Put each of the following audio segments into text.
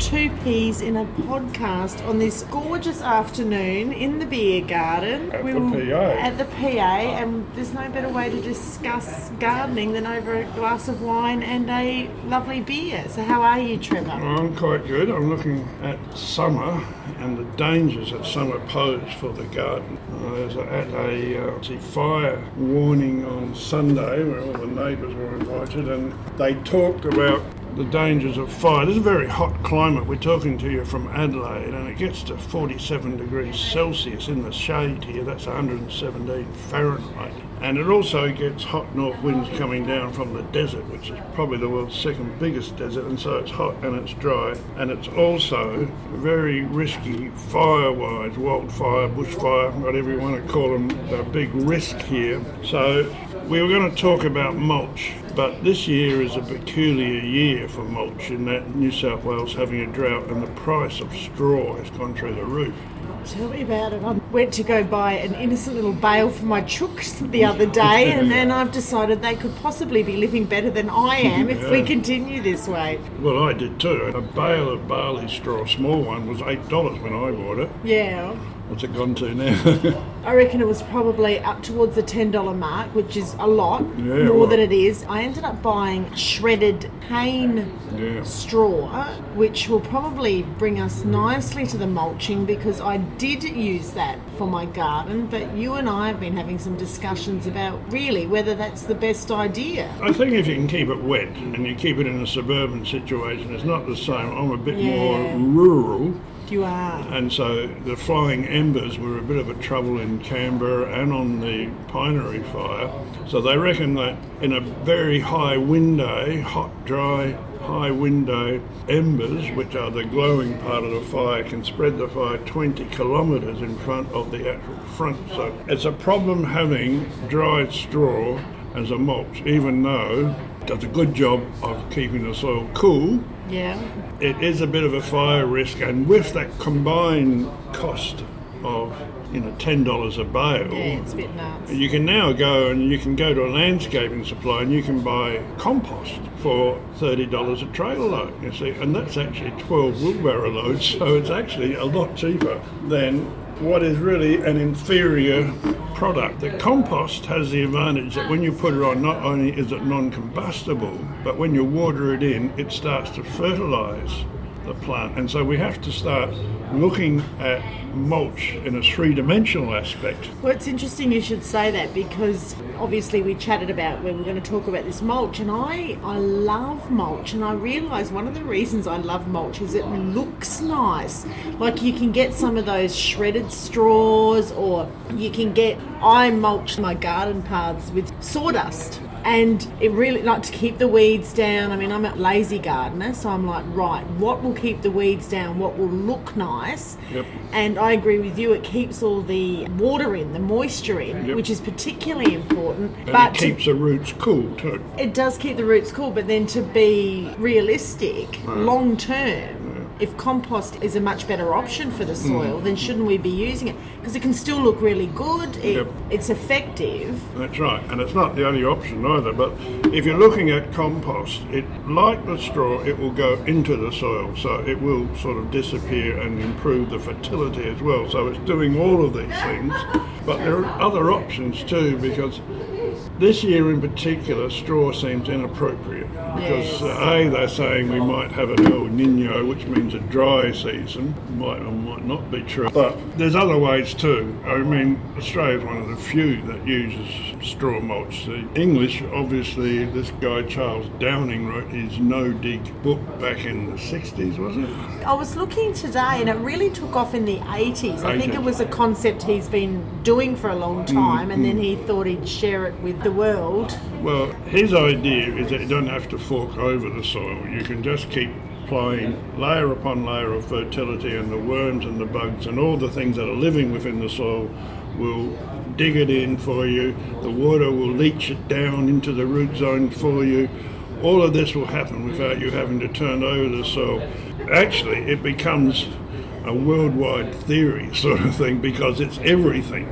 two peas in a podcast on this gorgeous afternoon in the beer garden. At the PA. At the PA, and there's no better way to discuss gardening than over a glass of wine and a lovely beer. So how are you, Trevor? I'm quite good. I'm looking at summer and the dangers that summer pose for the garden. I was at a fire warning on Sunday where all the neighbours were invited, and they talked about the dangers of fire. This is a very hot climate. We're talking to you from Adelaide, and it gets to 47 degrees Celsius in the shade here. That's 117 Fahrenheit. And it also gets hot north winds coming down from the desert, which is probably the world's second biggest desert, and so it's hot and it's dry. And it's also very risky fire-wise, wildfire, bushfire, whatever you want to call them, a big risk here. So we were going to talk about mulch, but this year is a peculiar year for mulch in that New South Wales having a drought and the price of straw has gone through the roof. Tell me about it. I went to go buy an innocent little bale for my chooks the other day, and then I've decided they could possibly be living better than I am if we continue this way. Well, I did too. A bale of barley straw, a small one, was $8 when I bought it. Yeah. What's it gone to now? I reckon it was probably up towards the $10 mark, which is a lot, more than it is. I ended up buying shredded cane straw, which will probably bring us nicely to the mulching, because I did use that for my garden, but you and I have been having some discussions about really whether that's the best idea. I think if you can keep it wet and you keep it in a suburban situation, it's not the same. I'm a bit more rural. You are. And so the flying embers were a bit of a trouble in Canberra and on the Pinery fire. So they reckon that in a very high wind day, hot, dry, high wind day, embers, which are the glowing part of the fire, can spread the fire 20 kilometres in front of the actual front. So it's a problem having dried straw as a mulch, even though it does a good job of keeping the soil cool. Yeah. It is a bit of a fire risk, and with that combined cost of $10 a bale, it's a bit nuts. you can now go to a landscaping supply and you can buy compost for $30 a trailer load, you see, and that's actually 12 wheelbarrow loads, so it's actually a lot cheaper than what is really an inferior product. The compost has the advantage that when you put it on, not only is it non-combustible, but when you water it in, it starts to fertilise the plant. And so we have to start looking at mulch in a three-dimensional aspect. Well, it's interesting you should say that, because obviously we chatted about when we're going to talk about this mulch, and I love mulch, and I realise one of the reasons I love mulch is it looks nice. Like you can get some of those shredded straws, or you can get, I mulch my garden paths with sawdust. And it really, like, to keep the weeds down. I mean, I'm a lazy gardener, so I'm like, right, what will keep the weeds down? What will look nice? Yep. And I agree with you, it keeps all the water in, the moisture in, which is particularly important. And but it keeps the roots cool too. It does keep the roots cool, but then to be realistic, long term, if compost is a much better option for the soil, then shouldn't we be using it? Because it can still look really good, it's effective. That's right, and it's not the only option either, but if you're looking at compost, like the straw, it will go into the soil, so it will sort of disappear and improve the fertility as well. So it's doing all of these things, but there are other options too, because this year in particular, straw seems inappropriate because they're saying we might have an El Nino, which means a dry season. Might or might not be true. But there's other ways too. I mean, Australia's one of the few that uses straw mulch. The English, obviously, this guy Charles Downing wrote his no-dig book back in the 60s, wasn't it? I was looking today, and it really took off in the 80s. I think it was a concept he's been doing for a long time, and then he thought he'd share it with the world. Well, his idea is that you don't have to fork over the soil. You can just keep applying layer upon layer of fertility, and the worms and the bugs and all the things that are living within the soil will dig it in for you. The water will leach it down into the root zone for you. All of this will happen without you having to turn over the soil. Actually, it becomes a worldwide theory sort of thing, because it's everything.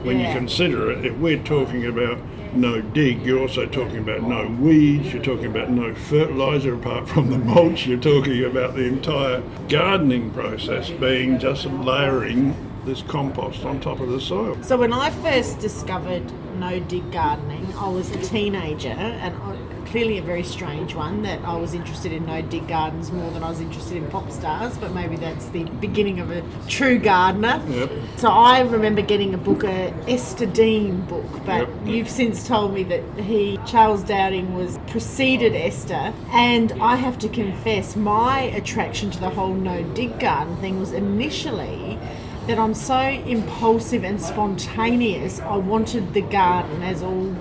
when you consider it, if we're talking about no dig, you're also talking about no weeds, you're talking about no fertiliser apart from the mulch, you're talking about the entire gardening process being just layering this compost on top of the soil. So when I first discovered no-dig gardening, I was a teenager, and clearly a very strange one, that I was interested in no-dig gardens more than I was interested in pop stars, but maybe that's the beginning of a true gardener. Yep. So I remember getting a book, a Esther Dean book, but Yep. you've since told me that Charles Dowding, preceded Esther, and I have to confess my attraction to the whole no-dig garden thing was initially that I'm so impulsive and spontaneous. I wanted the garden, as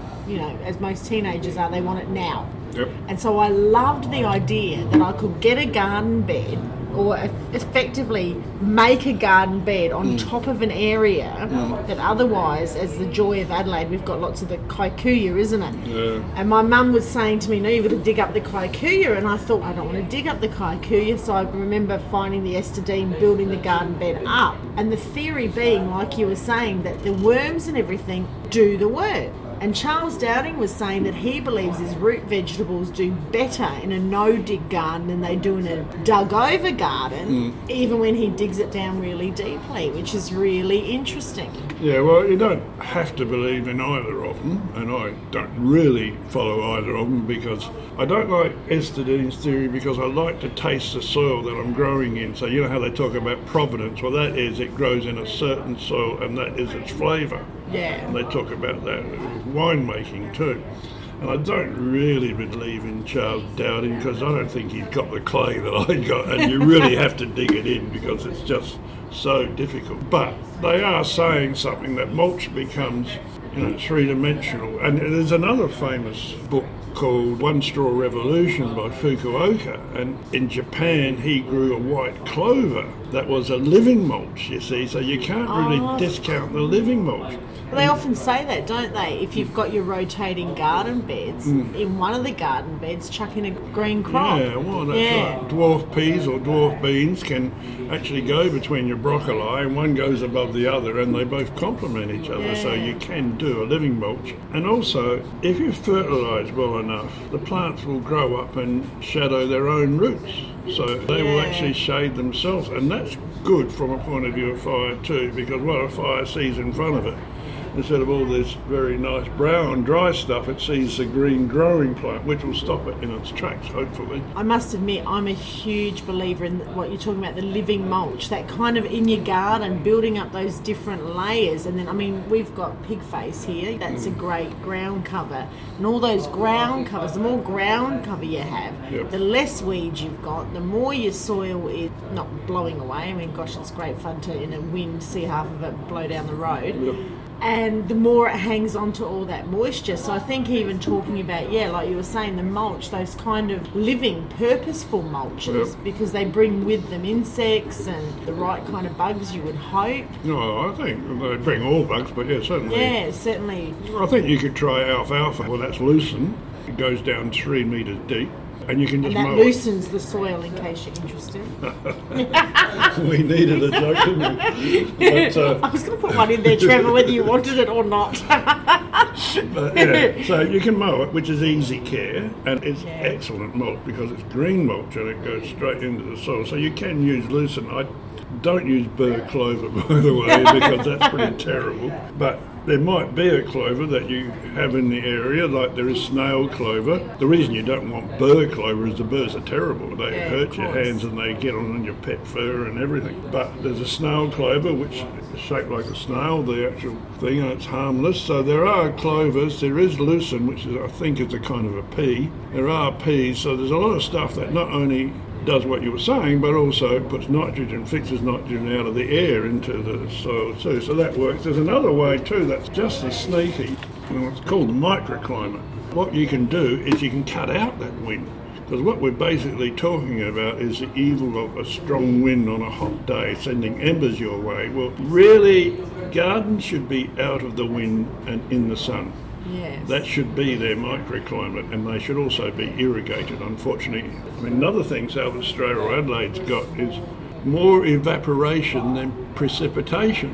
most teenagers are, they want it now. Yep. And so I loved the idea that I could get a garden bed, or effectively make a garden bed on top of an area that otherwise, as the joy of Adelaide, we've got lots of the kikuyu, isn't it? Yeah. And my mum was saying to me, no, you've got to dig up the kikuyu, and I thought, I don't want to dig up the kikuyu. So I remember finding the Esther Dean, building the garden bed up, and the theory being, like you were saying, that the worms and everything do the work. And Charles Dowding was saying that he believes his root vegetables do better in a no-dig garden than they do in a dug-over garden, even when he digs it down really deeply, which is really interesting. Yeah, well, you don't have to believe in either of them, and I don't really follow either of them because I don't like Esther Dean's theory because I like to taste the soil that I'm growing in. So you know how they talk about provenance? Well, that is, it grows in a certain soil and that is its flavour. Yeah. And they talk about that with winemaking too. And I don't really believe in Charles Dowding because I don't think he's got the clay that I got, and you really have to dig it in because it's just so difficult. But they are saying something, that mulch becomes, three-dimensional. And there's another famous book called One Straw Revolution by Fukuoka, and in Japan he grew a white clover that was a living mulch, you see, so you can't really discount the living mulch. Well, they often say that, don't they? If you've got your rotating garden beds, in one of the garden beds, chuck in a green crop. Yeah, well, that's right. Dwarf peas or dwarf beans can actually go between your broccoli, and one goes above the other, and they both complement each other, so you can do a living mulch. And also, if you fertilise well enough, the plants will grow up and shadow their own roots. So they will actually shade themselves, and that's good from a point of view of fire too, because what a fire sees in front of it, instead of all this very nice brown dry stuff, it sees the green growing plant, which will stop it in its tracks, hopefully. I must admit, I'm a huge believer in what you're talking about, the living mulch, that kind of in your garden, building up those different layers. And then, we've got pig face here, that's a great ground cover. And all those ground covers, the more ground cover you have, the less weeds you've got, the more your soil is not blowing away. It's great fun to, in a wind, see half of it blow down the road. And the more it hangs on to all that moisture. So I think even talking about, like you were saying, the mulch, those kind of living, purposeful mulches, because they bring with them insects and the right kind of bugs, you would hope. No, I think they bring all bugs, but certainly. Yeah, certainly. I think you could try alfalfa. Well, that's lucerne. It goes down 3 metres deep. And you can just and that mow loosens the soil, in case you're interested. We needed a joke, didn't we? But, I was going to put one in there, Trevor, whether you wanted it or not. So you can mow it, which is easy care, and it's excellent mulch because it's green mulch and it goes straight into the soil. So you can use lucerne. I don't use burr clover, by the way, because that's pretty terrible. But there might be a clover that you have in the area, like there is snail clover. The reason you don't want burr clover is the burrs are terrible. They hurt your hands and they get on your pet fur and everything. But there's a snail clover, which is shaped like a snail, the actual thing, and it's harmless. So there are clovers. There is lucerne, which is, I think, is a kind of a pea. There are peas. So there's a lot of stuff that not only does what you were saying, but also puts nitrogen, fixes nitrogen out of the air into the soil too. So that works. There's another way too that's just as sneaky, and it's called the microclimate. What you can do is you can cut out that wind, because what we're basically talking about is the evil of a strong wind on a hot day, sending embers your way. Well, really, gardens should be out of the wind and in the sun. Yes. That should be their microclimate, and they should also be irrigated, unfortunately. Another thing South Australia or Adelaide's got is more evaporation than precipitation.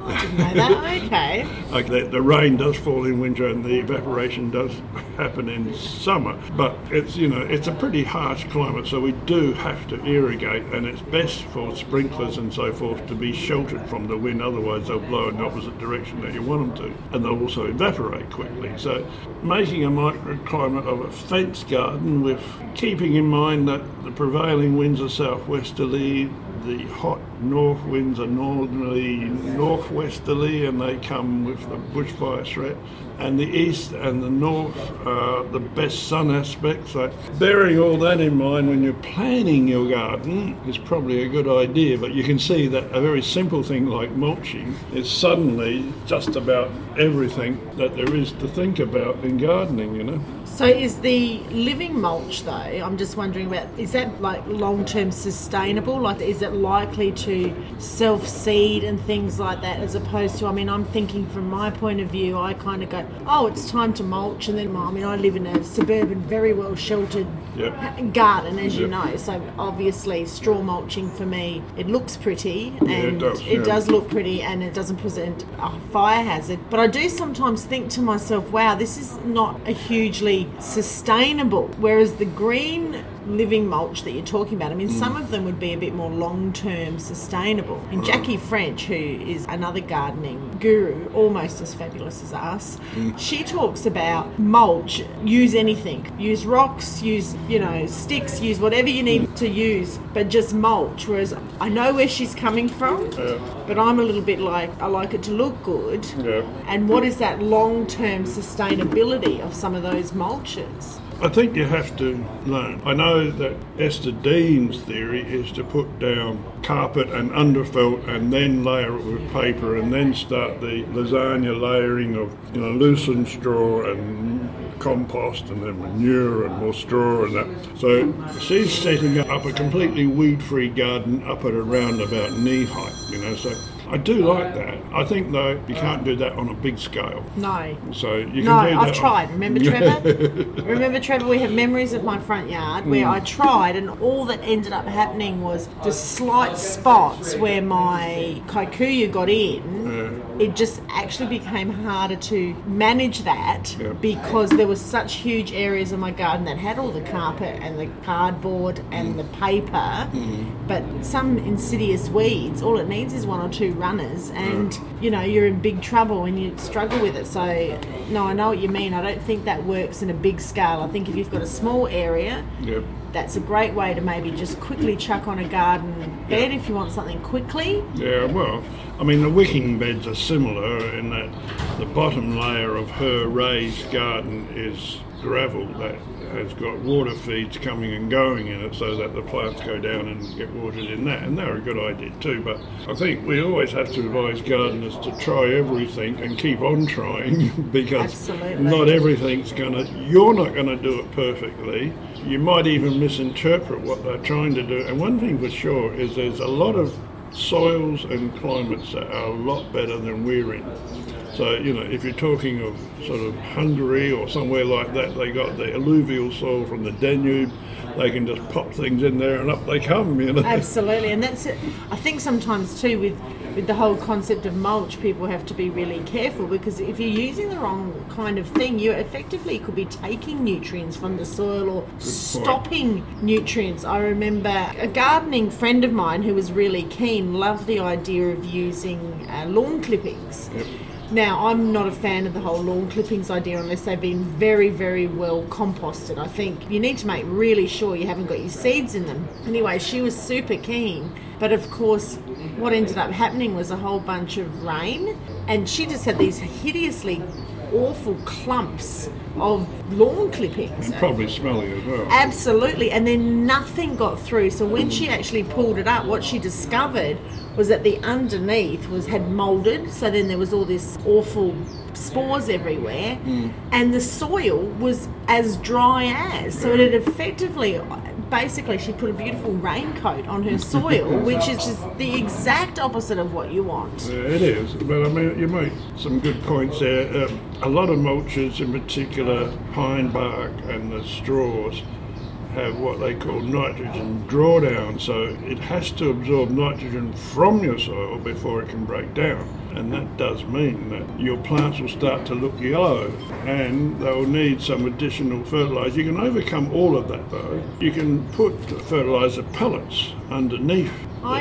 I didn't know that. Okay. Like the rain does fall in winter and the evaporation does happen in summer, but it's a pretty harsh climate, so we do have to irrigate, and it's best for sprinklers and so forth to be sheltered from the wind, otherwise they'll blow in the opposite direction that you want them to, and they'll also evaporate quickly. So making a microclimate of a fence garden with keeping in mind that the prevailing winds are southwesterly, the hot north winds are normally northwesterly and they come with the bushfire threat, and the east and the north are the best sun aspects. So bearing all that in mind when you're planning your garden is probably a good idea, but you can see that a very simple thing like mulching is suddenly just about everything that there is to think about in gardening. So is the living mulch, though, I'm just wondering about, is that like long-term sustainable? Like, is it likely to self-seed and things like that, as opposed to, I'm thinking from my point of view, I kind of go, oh, it's time to mulch, and then, I live in a suburban, very well sheltered garden, as you know, so obviously straw mulching for me, it looks pretty, and it does look pretty, and it doesn't present a fire hazard, but I do sometimes think to myself, wow, this is not a hugely sustainable, whereas the green living mulch that you're talking about, some of them would be a bit more long-term sustainable. And Jackie French, who is another gardening guru, almost as fabulous as us, she talks about mulch, use anything, use rocks, use sticks, use whatever you need to use, but just mulch. Whereas I know where she's coming from, but I'm a little bit like, I like it to look good. And what is that long-term sustainability of some of those mulches? I think you have to learn. I know that Esther Dean's theory is to put down carpet and underfelt and then layer it with paper and then start the lasagna layering of loosened straw and compost and then manure and more straw and that. So she's setting up a completely weed-free garden up at around about knee height, so I do like that. I think, though, you can't do that on a big scale. No. So you can do that. No, I've tried. Remember, Trevor? We have memories of my front yard where I tried, and all that ended up happening was the slight spots where my kikuyu got in. It just actually became harder to manage that because there was such huge areas of my garden that had all the carpet and the cardboard and the paper, but some insidious weeds, all it needs is one or two runners and you're in big trouble and you struggle with it. So no, I know what you mean. I don't think that works in a big scale. I think if you've got a small area, that's a great way to maybe just quickly chuck on a garden bed if you want something quickly. Well, the wicking beds are similar in that the bottom layer of her raised garden is gravel that has got water feeds coming and going in it so that the plants go down and get watered in that, and they're a good idea too. But I think we always have to advise gardeners to try everything and keep on trying because not everything's you're not gonna do it perfectly. You might even misinterpret what they're trying to do, and one thing for sure is there's a lot of soils and climates that are a lot better than we're in. So, if you're talking of sort of Hungary or somewhere like that, they got the alluvial soil from the Danube. They can just pop things in there and up they come, Absolutely, and that's it. I think sometimes too with the whole concept of mulch, people have to be really careful because if you're using the wrong kind of thing, you effectively could be taking nutrients from the soil or stopping nutrients. I remember a gardening friend of mine who was really keen, loved the idea of using lawn clippings. Now, I'm not a fan of the whole lawn clippings idea unless they've been very, very well composted. I think you need to make really sure you haven't got your seeds in them. Anyway, she was super keen. But of course, what ended up happening was a whole bunch of rain. And she just had these hideously awful clumps of lawn clippings. And probably smelly as well. Absolutely. And then nothing got through. So when she actually pulled it up, what she discovered was that the underneath had moulded, so then there was all this awful spores everywhere, and the soil was as dry as. So it had effectively, basically, she put a beautiful raincoat on her soil, which is just the exact opposite of what you want. It is, but you make some good points there. A lot of mulches, in particular pine bark and the straws, have what they call nitrogen drawdown, so it has to absorb nitrogen from your soil before it can break down. And that does mean that your plants will start to look yellow and they'll need some additional fertiliser. You can overcome all of that though. You can put fertiliser pellets underneath.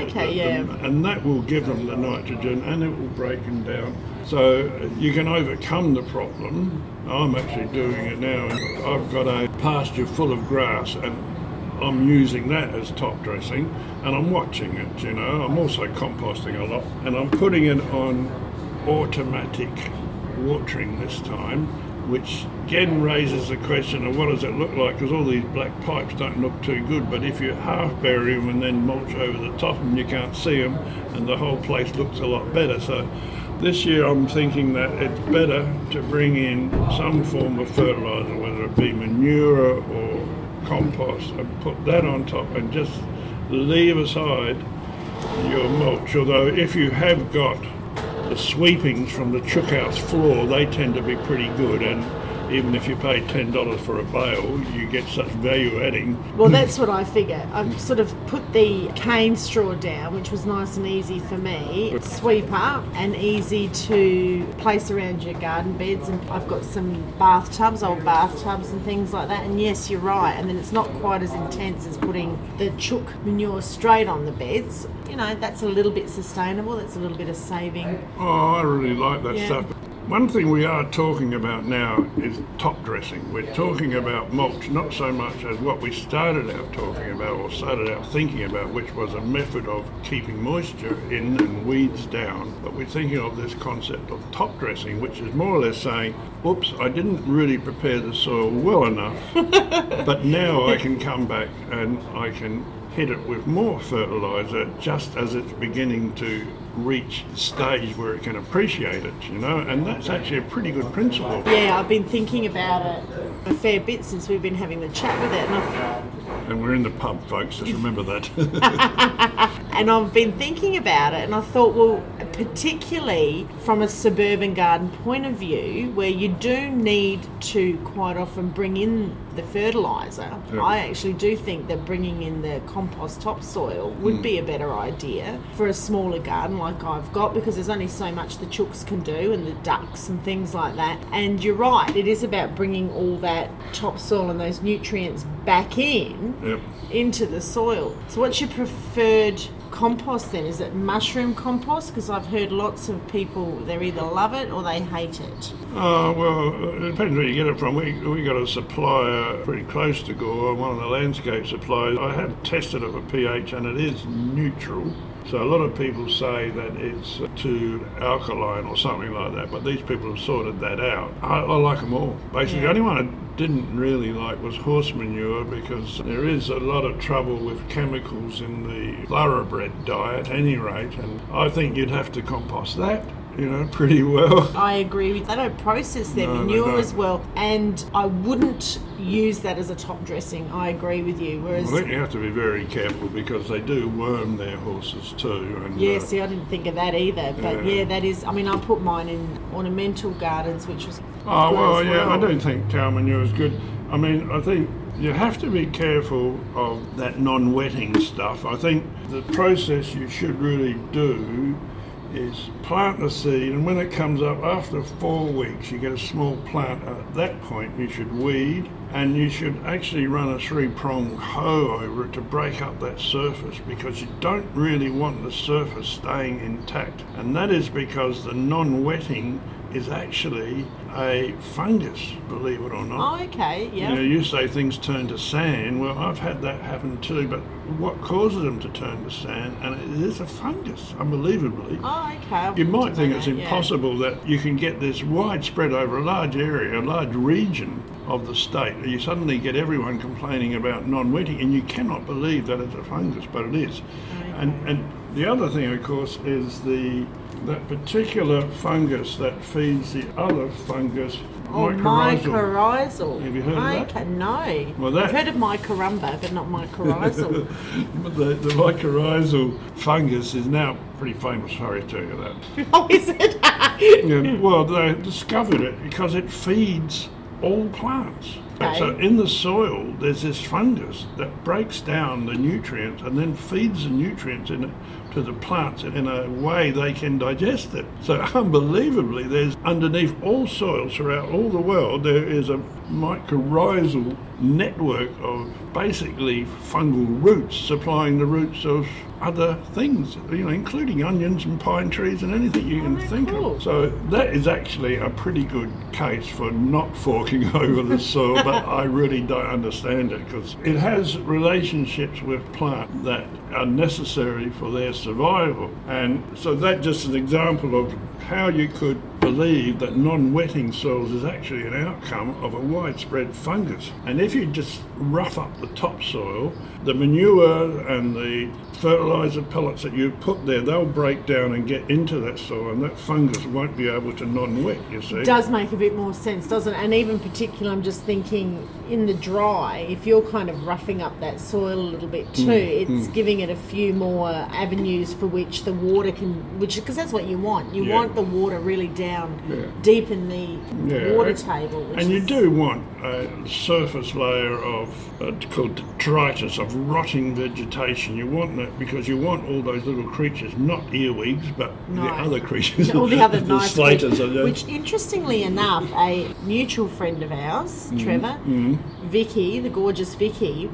And that will give them the nitrogen and it will break them down. So you can overcome the problem. I'm actually doing it now. I've got a pasture full of grass and I'm using that as top dressing and I'm watching it, you know. I'm also composting a lot and I'm putting it on automatic watering this time, which again raises the question of what does it look like, because all these black pipes don't look too good, but if you half bury them and then mulch over the top of them, you can't see them and the whole place looks a lot better. So this year I'm thinking that it's better to bring in some form of fertiliser, whether it be manure or compost, and put that on top and just leave aside your mulch. Although if you have got the sweepings from the chook house floor, they tend to be pretty good, and even if you pay $10 for a bale, you get such value adding. Well, that's what I figure. I've sort of put the cane straw down, which was nice and easy for me. It's sweep up and easy to place around your garden beds. And I've got some bathtubs, old bathtubs and things like that. And yes, you're right. And then it's not quite as intense as putting the chook manure straight on the beds. You know, that's a little bit sustainable. That's a little bit of saving. Oh, I really like that stuff. One thing we are talking about now is top dressing. We're talking about mulch, not so much as what we started out talking about or started out thinking about, which was a method of keeping moisture in and weeds down. But we're thinking of this concept of top dressing, which is more or less saying, oops, I didn't really prepare the soil well enough, but now I can come back and I can hit it with more fertiliser just as it's beginning to reach the stage where it can appreciate it, you know, and that's actually a pretty good principle. Yeah, I've been thinking about it a fair bit since we've been having the chat with it. And we're in the pub, folks, just remember that. And I've been thinking about it and I thought, well, particularly from a suburban garden point of view, where you do need to quite often bring in the fertiliser, I actually do think that bringing in the compost topsoil would be a better idea for a smaller garden like I've got, because there's only so much the chooks can do and the ducks and things like that. And you're right, it is about bringing all that topsoil and those nutrients back in into the soil. So what's your preferred compost then? Is it mushroom compost? Because I've heard lots of people, they either love it or they hate it. Well, it depends where you get it from. We got a supplier pretty close to Gore, one of the landscape suppliers. I have tested it for pH and it is neutral. So a lot of people say that it's too alkaline or something like that, but these people have sorted that out. I like them all. Basically, the only one I didn't really like was horse manure, because there is a lot of trouble with chemicals in the thoroughbred diet at any rate, and I think you'd have to compost that, you know, pretty well. I agree with that. They don't process their manure as well, and I wouldn't use that as a top dressing. I agree with you. Whereas I think you have to be very careful because they do worm their horses too. And, see, I didn't think of that either. But that is, I mean, I put mine in ornamental gardens, which was I don't think cow manure is good. I mean, I think you have to be careful of that non-wetting stuff. I think the process you should really do is plant the seed, and when it comes up after 4 weeks, you get a small plant. At that point, you should weed, and you should actually run a 3-prong hoe over it to break up that surface, because you don't really want the surface staying intact. And that is because the non-wetting is actually a fungus, believe it or not. Oh, okay, yeah. You know, you say things turn to sand. Well, I've had that happen too, but what causes them to turn to sand? And it is a fungus, unbelievably. Oh, okay. You might think it's impossible that you can get this widespread over a large area, a large region of the state. You suddenly get everyone complaining about non-wetting, and you cannot believe that it's a fungus, but it is. Okay. And the other thing, of course, is that particular fungus that feeds the other fungus, mycorrhizal. Have you heard of that? No. Well, I've heard of mycorrhumba, but not mycorrhizal. the mycorrhizal fungus is now pretty famous, sorry to tell you that. Oh, is it? Well, they discovered it because it feeds all plants. Okay. So in the soil, there's this fungus that breaks down the nutrients and then feeds the nutrients to the plants in a way they can digest it. So unbelievably, there's underneath all soils throughout all the world, there is a mycorrhizal network of basically fungal roots supplying the roots of other things, including onions and pine trees and anything you can think of. So that is actually a pretty good case for not forking over the soil, but I really don't understand it because it has relationships with plants that are necessary for their survival. And so that's just an example of how you could believe that non-wetting soils is actually an outcome of a widespread fungus. And if you just rough up the topsoil, the manure and the fertiliser pellets that you put there, they'll break down and get into that soil, and that fungus won't be able to non-wet, you see. It does make a bit more sense, doesn't it? And even particularly, I'm just thinking in the dry, if you're kind of roughing up that soil a little bit too, it's giving it a few more avenues for which the water can, because that's what you want. You want the water really down deep in the water table. And you do want a surface layer of called detritus, of rotting vegetation. You want that because you want all those little creatures, not earwigs, but the other creatures. All the other nice slaters. Which, interestingly enough, a mutual friend of ours, Trevor, Vicky, the gorgeous Vicky,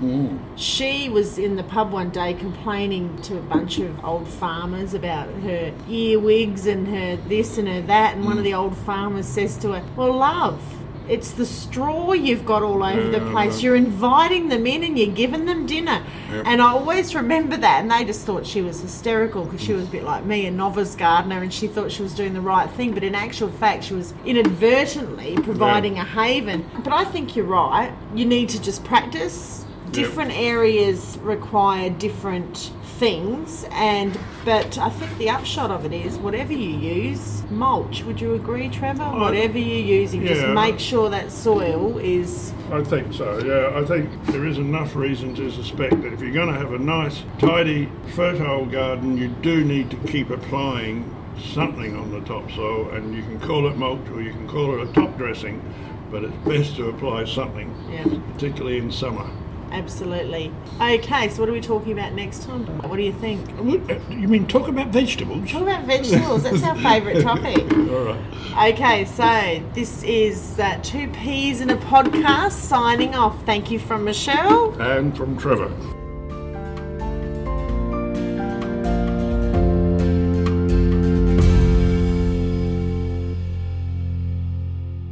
she was in the pub one day complaining to a bunch of old farmers about her earwigs and her this and her that, and one of the old farmers says to her, "Well, love, it's the straw you've got all over the place. You're inviting them in and you're giving them dinner." And I always remember that, and they just thought she was hysterical because she was a bit like me, a novice gardener, and she thought she was doing the right thing, but in actual fact she was inadvertently providing a haven. But I think you're right. You need to just practice. Different areas require different things, but I think the upshot of it is whatever you use, mulch. Would you agree, Trevor? Whatever you're using, just make sure that soil is... I think so, yeah. I think there is enough reason to suspect that if you're going to have a nice, tidy, fertile garden, you do need to keep applying something on the topsoil, and you can call it mulch or you can call it a top dressing, but it's best to apply something, particularly in summer. Absolutely. Okay, so what are we talking about next time? What do you think? You mean talk about vegetables? Talk about vegetables. That's our favourite topic. All right. Okay, so this is Two Peas in a Podcast signing off. Thank you from Michelle. And from Trevor.